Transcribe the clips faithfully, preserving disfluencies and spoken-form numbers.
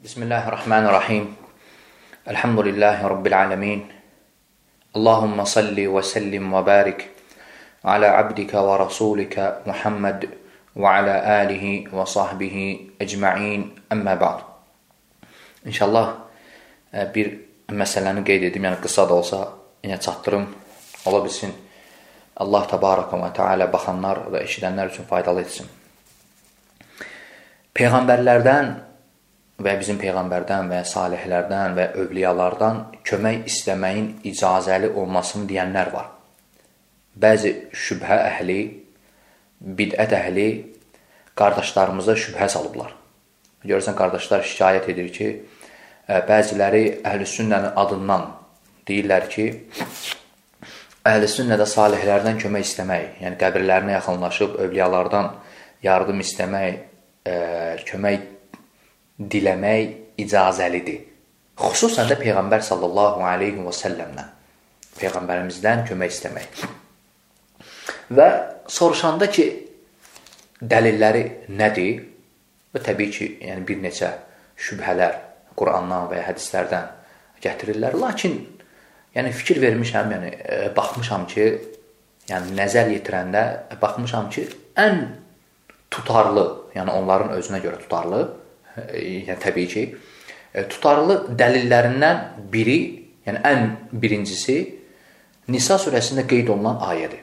Bismillahirrahmanirrahim. Elhamdülillahi Rabbil alemin. Allahumma salli və sallim və barik ala abdika və rasulika Muhammed və ala alihi və sahbihi ecma'in. Əmmə ba'd. İnşallah bir məsələni qeyd edim, yəni qısa da olsa yenə çatdırım. Ola bilsin Allah təbaraka və teala baxanlar və eşidənlər üçün faydalı etsin. Peyğəmbərlərdən və bizim Peyğəmbərdən və salihlərdən və övliyalardan kömək istəməyin icazəli olmasını deyənlər var. Bəzi şübhə əhli, bidət əhli qardaşlarımıza şübhə salıblar. Görürsən, qardaşlar şikayət edir ki, bəziləri əhl-i-sünnənin adından deyirlər ki, əhl-i-sünnədə salihlərdən kömək istəmək, yəni qəbirlərinə yaxınlaşıb övliyalardan yardım istəmək, kömək diləmək icazəlidir. Xüsusən də Peyğəmbər sallallahu aleyhi və səlləmdən, Peyğəmbərimizdən kömək istəmək. Və soruşanda ki, dəlilləri nədir? Və təbii ki, yəni bir neçə şübhələr Qurandan və ya hədislərdən gətirirlər. Lakin yəni fikir vermişəm, yəni baxmışam ki, yəni nəzər yetirəndə baxmışam ki, ən tutarlı, yəni onların özünə görə tutarlı, yəni təbii ki, tutarlı dəlillərindən biri, yəni ən birincisi Nisa surəsində qeyd olunan ayədir.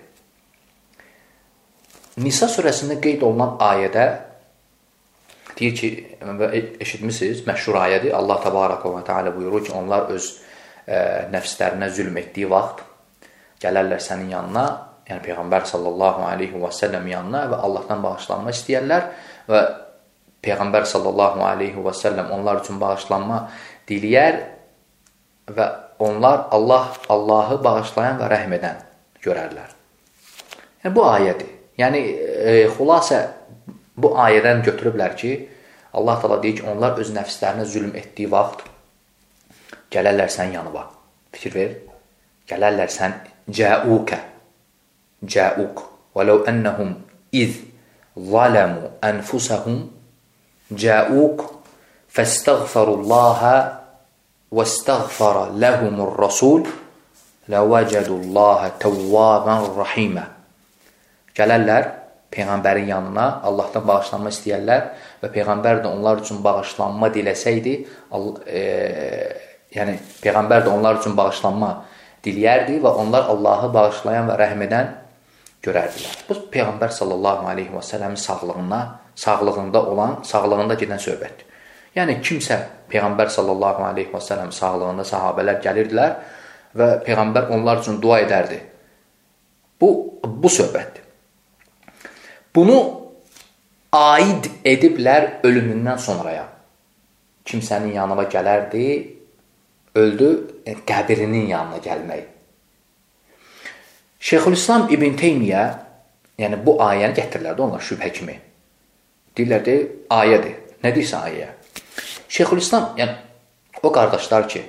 Nisa surəsində qeyd olunan ayədə deyir ki, eşitmişsiniz, məşhur ayədir. Allah təbaraka və teala buyurur ki, onlar öz ə, nəfslərinə zülm etdiyi vaxt gələrlər sənin yanına, yəni Peyğəmbər sallallahu aleyhi və səlləm yanına və Allahdan bağışlanma istəyərlər və Peyğəmbər sallallahu aleyhi və səlləm onlar üçün bağışlanma diləyər və onlar Allah Allahı bağışlayan və rəhm edən görərlər. Yəni bu ayədir. Yəni e, xülasə bu ayədən götürüblər ki, Allah təala deyir ki, onlar öz nəfslərinə zülm etdiyi vaxt gələrlər sənin yanına. Fikir ver. Gələrlər sən cəuka. Cəuk. Vəlau ennəhum iz zalamu anfusahum cəuk fəstəğfərullaha vəstəğfərə ləhumur rasul ləvəcədullaha təvvabən rəhimə. Gələrlər Peyğəmbərin yanına, Allahdan bağışlanma istəyərlər və Peyğəmbər də onlar üçün bağışlanma diləsəydi, e, yəni Peyğəmbər də onlar üçün bağışlanma diləyərdi və onlar Allahı bağışlayan və rəhm edən görərdilər. Bu Peyğəmbər sallallahu aleyhi və səlləmin sağlığına, sağlığında olan, sağlığında gedən söhbətdir. Yəni kimsə Peyğəmbər sallallahu aleyhi və səlləm sağlığında sahabələr gəlirdilər və Peyğəmbər onlar üçün dua edərdi. Bu, bu söhbətdir. Bunu aid ediblər ölümündən sonraya. Kimsənin yanına gələrdi, öldü, qəbrinin yanına gəlmək. Şeyxülislam İbn Teymiyyə, yəni bu ayəni gətirirlərdi onlar şübhə kimi. Deyirlərdi, ayədir. Nə deyirsən ayəyə? Şeyxülislam, yəni o qardaşlar ki,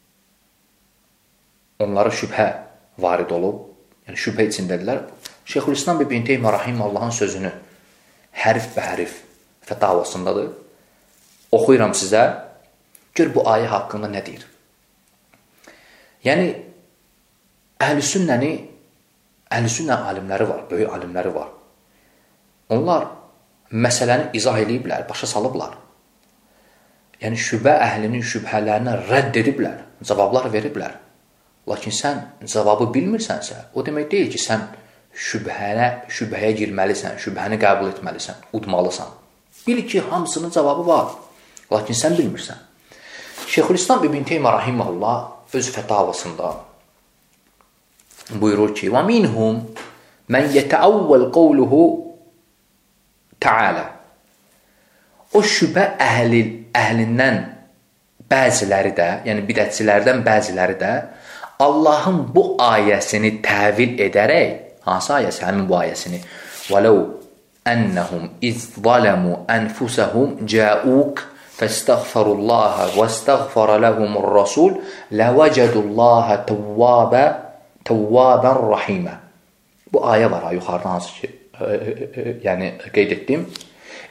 onlara şübhə varid olub, yəni şübhə içindədirlər, Şeyxülislam İbn Teymiyyə Rahiməllahın sözünü hərf bə hərf fətavasındadır. Oxuyuram sizə, gör bu ayə haqqında nə deyir. Yəni, əhl-i-sünnəni, əhl-i-sünnə alimləri var, böyük alimləri var. Onlar məsələni izah ediblər, başa salıblar. Yəni, şübhə əhlinin şübhələrinə rədd ediblər, cavablar veriblər. Lakin sən cavabı bilmirsənsə, o demək deyil ki, sən şübhənə, şübhəyə girməlisən, şübhəni qəbul etməlisən, udmalısan. Bil ki, hamısının cavabı var, lakin sən bilmirsən. Şeyxülislam İbn Teymiyyə Rahiməhullah öz fətavasında buyurur ki, وَمِنْهُمْ مَنْ يَتَعَوَّلْ قَوْلُهُ تَعَالَى. O şübhə əhli, əhlindən bəziləri də, yəni bidətçilərdən bəziləri də Allahın bu ayəsini təvil edərək, hansı ayəsi? Həmin bu ayəsini. وَلَوْ أَنَّهُمْ إِذْ ظَلَمُوا أَنْفُسَهُمْ جَاءُوكَ فَاسْتَغْفَرُوا اللَّهَ وَاسْتَغْفَرَ لَهُمُ الرَّسُولُ لَوَجَدُوا اللَّهَ تَوَّابًا تَوَّابًا رَحِيمًا. Bu ayə var, yuxarıdan hansı ki, yəni qeyd etdim.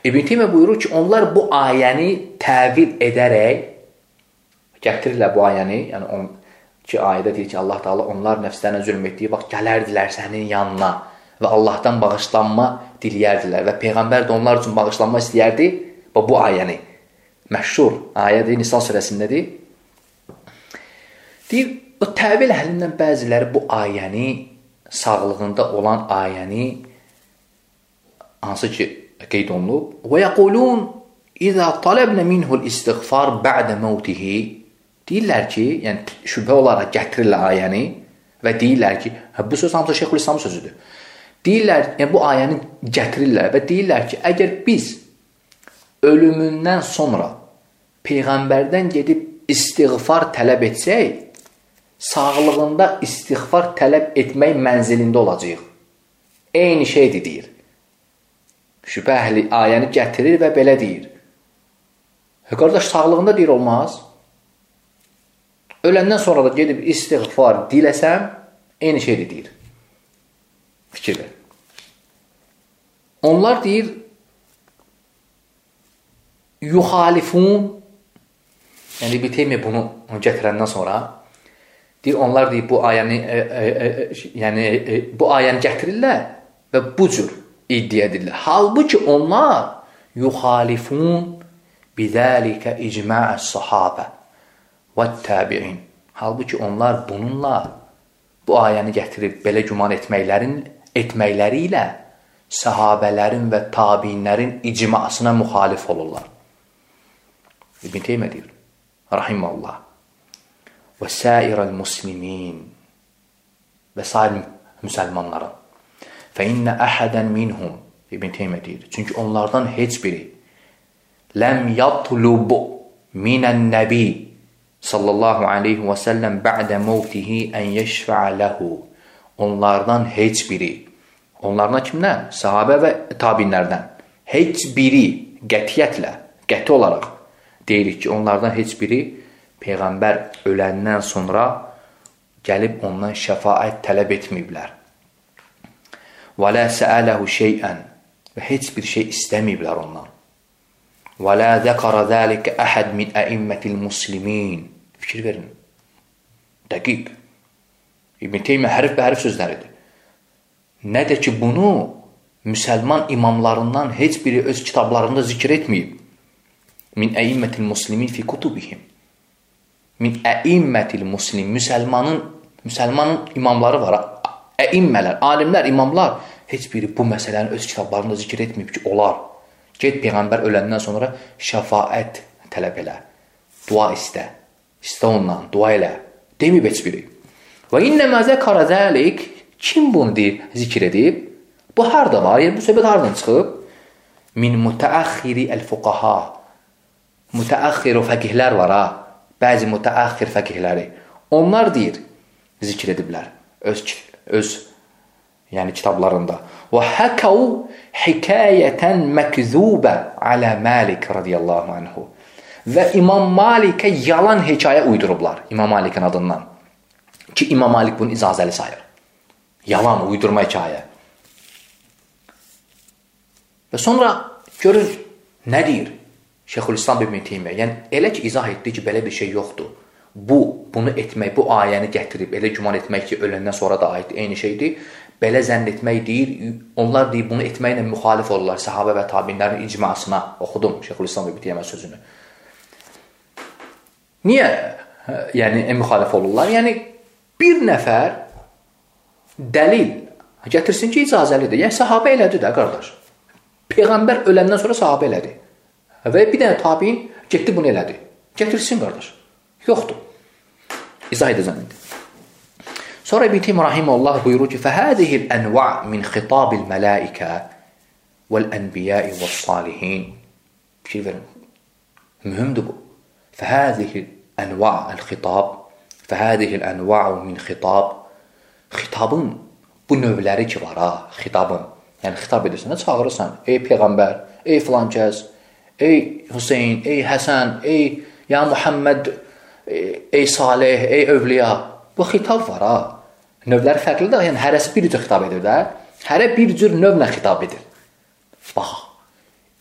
İbn Teymiyyə buyurur ki, onlar bu ayəni təvil edərək gətirirlər bu ayəni, yəni on, ki, ayədə deyir ki, Allah Taala onlar nəfslərinə zülm etdiyi vaxt gələrdilər sənin yanına və Allahdan bağışlanma diləyərdilər və Peyğəmbər də onlar üçün bağışlanma istəyərdi. Və bu ayəni, məşhur ayədir, Nisa surəsindədir. Deyir, o təvil əhlindən bəziləri bu ayəni, sağlığında olan ayəni, hansı ki, qeyd olunub, وَيَقُولُونَ إِذَا طَلَبْنَ مِنْهُ الْإِسْتِغْفَارِ بَعْدَ مَوْتِهِ deyirlər ki, yəni şübhə olaraq gətirirlər ayəni və deyirlər ki, bu söz hamısı Şeyxülislamın sözüdür. Deyirlər, yəni bu ayəni gətirirlər və deyirlər ki, əgər biz ölümündən sonra Peyğəmbərdən gedib istiğfar tələb etsək, sağlığında istiğfar tələb etmək mənzilində olacaq. Eyni şeydir, deyir. Şübhə əhli ayəni gətirir və belə deyir. E, qardaş, sağlığında deyir, olmaz. Öləndən sonra da gedib istiğfar diləsəm, eyni şeydir, deyir. Fikir ver. Onlar deyir, yuxalifun, yəni İbn Teymiyyə bunu gətirəndən sonra, deyir, onlar deyir, bu ayəni, e, e, e, yəni, e, bu ayəni gətirirlər və bu cür iddia edirlər. Halbuki onlar yuxalifun bidəlikə icma'əs sahabə və təbi'in. Halbuki onlar bununla bu ayəni gətirib belə güman etməklərin, etməkləri ilə səhabələrin və tabiinlərin icmasına müxalif olurlar. İbn Teymiyyə deyir, rahimallah, və sairəl muslimin və sair müsəlmanların. Fə innə əhədən minhum, İbn Teymiyyə deyir, çünki onlardan heç biri ləm yatlub minən nəbi sallallahu aleyhi və səlləm bə'də mevtihi ən yeşfə'ə ləhu. Onlardan heç biri, onlardan kimdən? Sahabə və tabinlərdən. Heç biri qətiyyətlə, qəti olaraq deyirik ki, onlardan heç biri Peyğəmbər öləndən sonra gəlib ondan şəfaət tələb etməyiblər. Və lə səələhu şeyən və heç bir şey istəməyiblər ondan. Və lə zəkara zəlikə əhəd min əimmətil muslimin. Fikir verin. Dəqiq. İbn Teymiyyə hərf bə hərf sözləridir. Nədir ki, bunu müsəlman imamlarından heç biri öz kitablarında zikr etməyib. Min əimmətil muslimin fi kutubihim. Min əimmətil muslim. Müsəlmanın, müsəlmanın imamları var. Əimmələr, alimlər, imamlar heç biri bu məsələni öz kitablarında zikr etməyib ki, olar. Get Peyğəmbər öləndən sonra şəfaət tələb elə. Dua istə. İstə ondan, dua elə. Deməyib heç biri. Və innəmə zəkara zəlik, kim bunu deyib, zikr edib? Bu harada var? Yəni, bu söhbət haradan çıxıb? Min mütəəxiri əl-fuqaha. Mütəəxiri fəqihlər var ha. Bəzi mütəəxir fəqihləri. Onlar deyir, zikr ediblər. Öz, öz yəni kitablarında. Və həkəv hikayətən məkzubə alə Malik radiyallahu anhu. Və İmam Malikə yalan hekayə uydurublar. İmam Malikin adından. Ki, İmam Malik bunu icazəli sayır. Yalan, uydurma hekayə. Və sonra görün, nə deyir? Şeyxülislam İbn Teymiyyə. Yəni, elə ki, izah etdi ki, belə bir şey yoxdur. Bu, bunu etmək, bu ayəni gətirib, elə güman etmək ki, öləndən sonra da aiddir, eyni şeydir. Belə zənn etmək deyir, onlar deyir, bunu etməklə müxalif olurlar səhabə və tabinlərin icmasına. Oxudum Şeyxülislam İbn Teymiyyə sözünü. Niyə yəni, müxalif olurlar? Yəni, bir nəfər dəlil gətirsin ki, icazəlidir. Yəni, səhabə elədi də, qardaş. Peyğəmbər öləndən sonra səhabə elədi. Və bir dənə tabiin getdi, bunu elədi. Gətirsin, qardaş. Yoxdur. İzah edəcəm indi. Sonra İbn Teymiyyə rahimehullah buyurur ki, فَهَذِهِ الْأَنْوَعْ مِنْ خِطَابِ الْمَلَائِكَةِ وَالْأَنْبِيَاءِ وَالصَّالِحِينَ. Fikir verin. Mühümdür bu. فَهَذِهِ الْأَنْوَعْ الْخِطَابِ فَهَذِهِ الْأَنْوَعُ مِنْ خِطَابِ. Xitabın bu növləri ki var ha, xitabın. Yəni xitab edirsən, çağırırsan. Ey Peyğəmbər, ey filan kəs, ey Hüseyin, ey Həsən, ey ya Muhammed, ey Salih, ey Övliya. Bu xitab var ha. Növləri fərqlidir. Yəni, hərəsi bir cür xitab edir də. Hərə bir cür növlə xitab edir. Bax,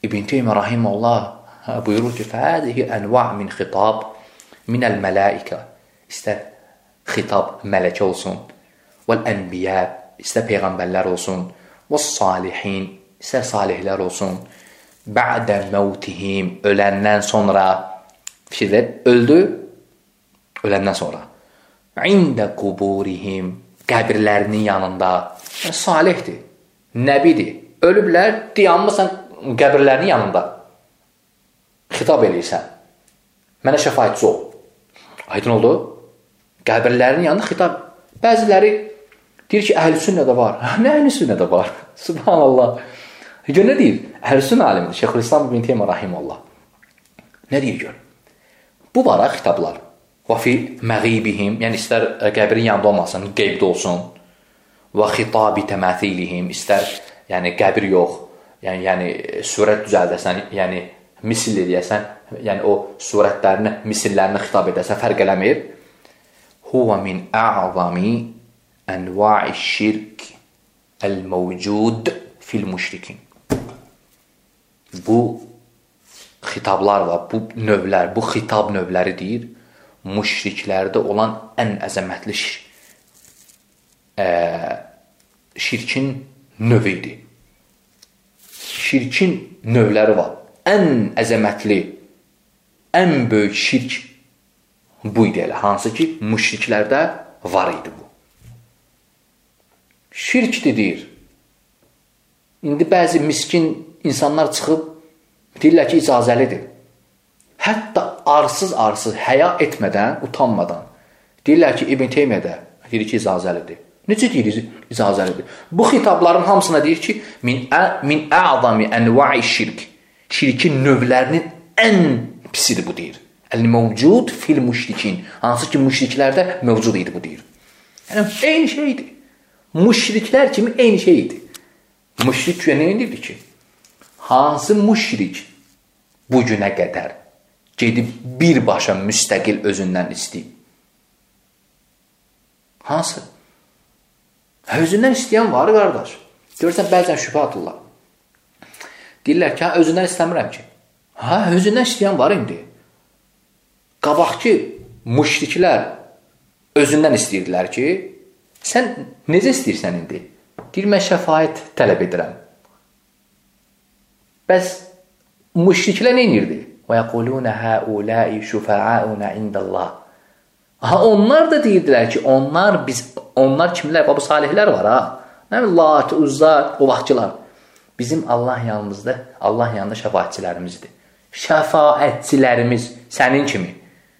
İbn Teymiyyə rahimehullah buyurur ki, "Fəzihi enva' min xitab min el-melaika." İstər xitab mələkə olsun, vəl-ənbiya, istər peyğəmbərlər olsun, vəs-salihin, istər salihlər olsun, ba'də məvtihim, öləndən sonra, fikirlər, öldü, öləndən sonra, ində quburihim, qəbirlərinin yanında, yəni, salihdir, nəbidir, ölüblər, dayanmısan qəbirlərinin yanında, xitab eləyirsən, mənə şəfaətçi ol, aydın oldu, qəbirlərinin yanında xitab, bəziləri deyir ki, əhl-i sünnədə var, nə əhl-i sünnədə var, subhanallah, gör nə deyir, əhl-i sünnə alimdir, Şeyxülislam ibn Teymiyyə rahimehullah, nə deyir gör, bu var ha, xitablar, və fi məğibihim, yəni istər qəbrin yanında olmasın, qeybdə olsun, və xitabi təməthilihim, istər yəni qəbir yox, yəni, yəni surət düzəldəsən, yəni misil edəsən, yəni o surətlərini, misillərini xitab edəsən, fərq eləmir. Huvə min ə'zami ənva'i şirk əl-məvcud fil-müşrikin. Bu xitablar var, bu növlər, bu xitab növləri deyir, müşriklərdə olan ən əzəmətli e, şirkin növüdür. Şirkin növləri var. Ən əzəmətli, ən böyük şirk bu idi elə. Hansı ki, müşriklərdə var idi bu. Şirkdir deyir. İndi bəzi miskin insanlar çıxıb deyirlər ki, icazəlidir. Hətta arsız-arsız, həya etmədən, utanmadan deyirlər ki, İbn Teymiyyə də deyir ki, icazəlidir. Necə deyir icazəlidir? Bu xitabların hamısına deyir ki, min ə'zami ənva'i şirk. Şirkin növlərinin ən pisidir bu deyir. Əl-məvcud fil-müşrikin. Hansı ki, müşriklərdə mövcud idi bu deyir. Yəni, eyni şeydir. Müşriklər kimi eyni şeydir. Müşrik nə edirdi ki? Hansı müşrik bu günə qədər gedib birbaşa müstəqil özündən istəyib? Hansı? Özündən istəyən var, qardaş. Görürsən, bəzən şübhə atırlar. Deyirlər ki, hə, özündən istəmirəm ki. Hə, özündən istəyən var indi. Qabaqki müşriklər özündən istəyirdilər ki, sən necə istəyirsən indi? Deyir, mən şəfaət tələb edirəm. Bəs müşriklər nə edirdi? وَيَقُولُونَ هَؤُلَاءِ شُفَعَاؤُنَا عِنْدَ اللّٰهِ. Ha, onlar da deyirdilər ki, onlar biz, onlar kimlər? Bu salihlər var ha. Nə bileyim, Lat, Uzza, o vaxtçılar. Bizim Allah yanımızda, Allah yanında şəfaətçilərimizdir. Şəfaətçilərimiz sənin kimi.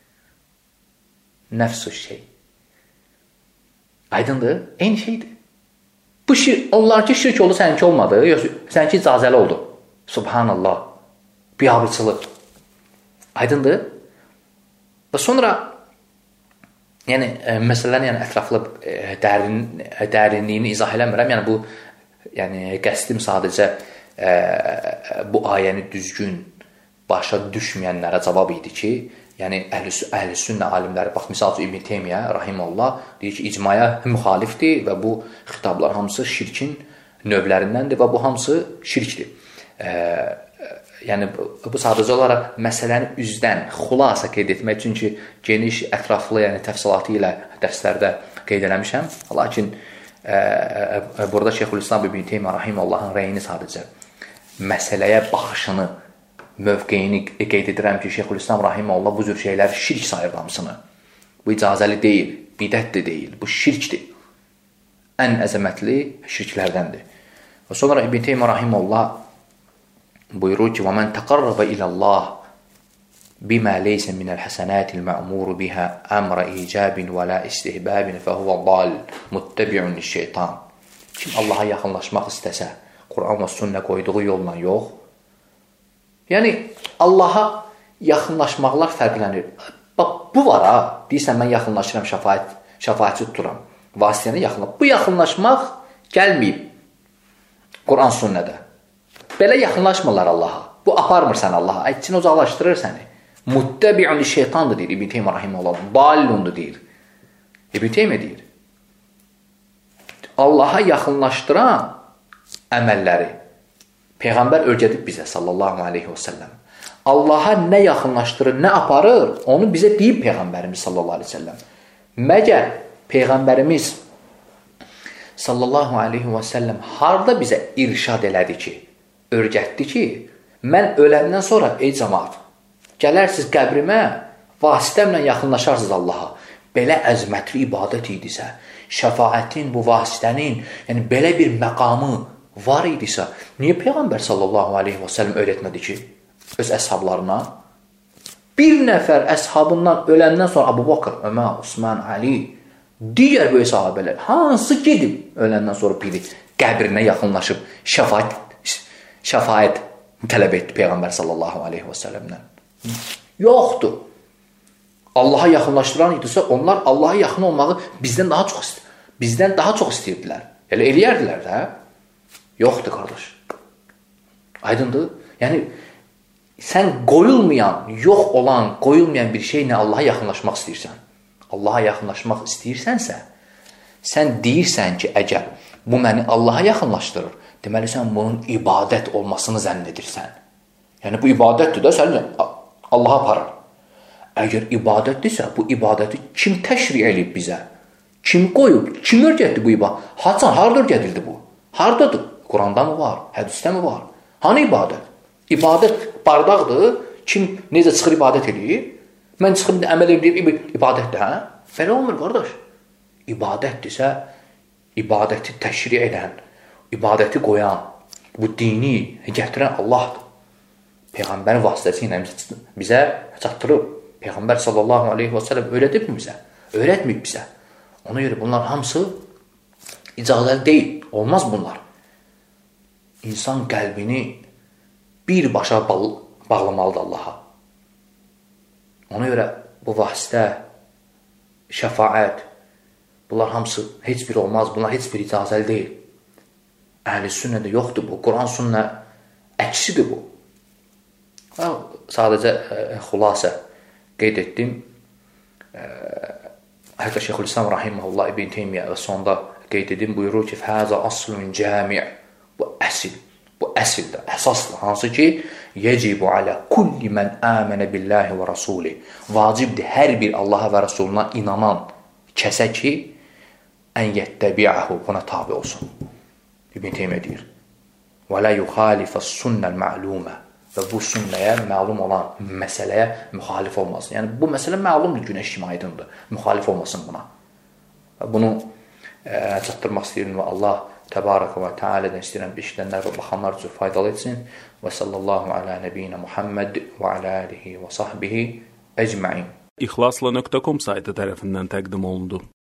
Nəfsus şey. Aydındır? Eyni şeydir. Bu şir, onlar ki şirk oldu, səninki olmadı. Yox, səninki icazəli oldu. Subhanallah. Biabırçılıq. Aydındır? Və sonra yəni, e, məsələlərin yəni, ətraflı e, dərin, e, dərinliyini izah eləmirəm. Yəni, bu yəni, qəsdim sadəcə e, bu ayəni düzgün başa düşməyənlərə cavab idi ki, yəni, əhl-i sünnə alimləri, bax, misal üçün İbn Teymiyyə, rahimehullah, deyir ki, icmaya müxalifdir və bu xitablar hamısı şirkin növlərindəndir və bu hamısı şirkdir. E, Yəni, bu sadəcə olaraq məsələni üzdən xulasa qeyd etmək, çünki geniş, ətraflı, yəni təfsilatı ilə dərslərdə qeyd eləmişəm. Lakin e, e, burada Şeyxülislam ibn Teymiyyə rahimehullahın rəyini sadəcə məsələyə baxışını, mövqeyini qeyd edirəm ki, Şeyxülislam rahimehullah bu cür şeylər şirk sayır hamısını. Bu icazəli deyil, bidət də deyil, bu şirkdir. Ən əzəmətli şirklərdəndir. Və sonra İbn Teymiyyə rahimehullah buyurur ki, وَمَنْ تَقَرَّبَ إِلَى اللّٰهِ بِمَا لَيْسَ مِنَ الْحَسَنَاتِ الْمَأْمُورُ بِهَا أَمْرَ إِيجَابٍ وَلَا إِسْتِهْبَابٍ فَهُوَ ضَالٌ مُتَّبِعٌ لِلشَّيْطَانِ. Kim Allaha yaxınlaşmaq istəsə, Quran və sünnə qoyduğu yolla yox. Yəni, Allaha yaxınlaşmaqlar fərqlənir. Bax, bu var ha, deyirsən, mən yaxınlaşıram, şəfaət, şəfaətçi tuturam. Vasitəni yaxınlaşmaq. Bu yaxınlaşmaq gəlməyib Quran sünnədə. Belə yaxınlaşmırlar Allaha. Bu aparmır sən Allaha. Ayçin uzaqlaşdırır səni. Muttəbi'un li şeytandır deyir İbn Teymiyyə rahimehullah. Dallundur deyir. İbn Teymiyyə deyir. Allaha yaxınlaşdıran əməlləri Peyğəmbər öyrədib bizə sallallahu aleyhi və səlləm. Allaha nə yaxınlaşdırır, nə aparır, onu bizə deyib Peyğəmbərimiz sallallahu aleyhi və səlləm. Məgər Peyğəmbərimiz sallallahu aleyhi və səlləm harda bizə irşad elədi ki, öyrətdi ki, mən öləndən sonra, ey cəmaat, gələrsiniz qəbrimə, vasitəmlə yaxınlaşarsınız Allaha. Belə əzmətli ibadət idisə, şəfaətin, bu vasitənin, yəni belə bir məqamı var idisə, niyə Peyğəmbər sallallahu aleyhi və səlləm öyrətmədi ki, öz əshablarına? Bir nəfər əshabından öləndən sonra Əbu Bakır, Ömər, Osman, Ali, digər böyük sahabələr, hansı gedib öləndən sonra biri qəbrinə yaxınlaşıb şəfaət, şəfaət tələb etdi Peyğəmbər sallallahu aleyhi və səlləmdən? Yoxdur. Allaha yaxınlaşdıran idisə, onlar Allaha yaxın olmağı bizdən daha çox bizdən daha çox istəyirdilər. Elə eləyərdilər də. Yoxdur, qardaş. Aydındır? Yəni, sən qoyulmayan, yox olan, qoyulmayan bir şeylə Allaha yaxınlaşmaq istəyirsən. Allaha yaxınlaşmaq istəyirsənsə, sən deyirsən ki, əgər bu məni Allaha yaxınlaşdırır, deməli, sən bunun ibadət olmasını zənn edirsən. Yəni, bu ibadətdir də, səni Allaha aparır. Əgər ibadətdirsə, bu ibadəti kim təşri edib bizə? Kim qoyub? Kim öyrətdi bu ibadət? Haçan, harada öyrədildi bu? Haradadır? Quranda mı var? Hədisdə mi var? Hanı ibadət? İbadət bardaqdır. Kim necə çıxır ibadət edir? Mən çıxıb əməl edib ibadətdir, hə? Belə olmur, qardaş. İbadətdirsə, ibadəti təşri edən, ibadəti qoyan, bu dini gətirən Allahdır. Peyğəmbərin vasitəsilə bizə çatdırıb. Peyğəmbər sallallahu aleyhi və səlləm öyrədib mi bizə? Öyrətməyib bizə. Ona görə bunlar hamısı icazəli deyil. Olmaz bunlar. İnsan qəlbini birbaşa bağlamalıdır Allaha. Ona görə bu vasitə, şəfaət, bunlar hamısı heç biri olmaz. Bunlar heç biri icazəli deyil. Əhl-i sünnədə yoxdur bu. Quran sünnə əksidir bu. Sadəcə xülasə qeyd etdim. Hətta Şeyxülislam Rahiməhullah İbn Teymiyyə və sonda qeyd edim, buyurur ki, Fəzə aslun cəmi' bu əsil, bu əsildir, əsasdır. Hansı ki, yəcibu alə kulli mən əmənə billahi və rasuli. Vacibdir hər bir Allaha və Rasuluna inanan kəsə ki, ən yəttəbi'əhu, buna tabi olsun. İbn Teymiyyə deyir. Və lə yuxalifə sunnəl ma'lumə. Və bu sünnəyə, məlum olan məsələyə müxalif olmasın. Yəni, bu məsələ məlumdur, günəş kimi aydındır. Müxalif olmasın buna. Bunu e, çatdırmaq istəyirəm və Allah təbarək və tealədən istəyirəm, işlənlər və baxanlar üçün faydalı etsin. Və sallallahu alə nəbiyyina Muhammed və alə alihi və sahbihi əcməin. İxlasla nöqtə com saytı tərəfindən təqdim olundu.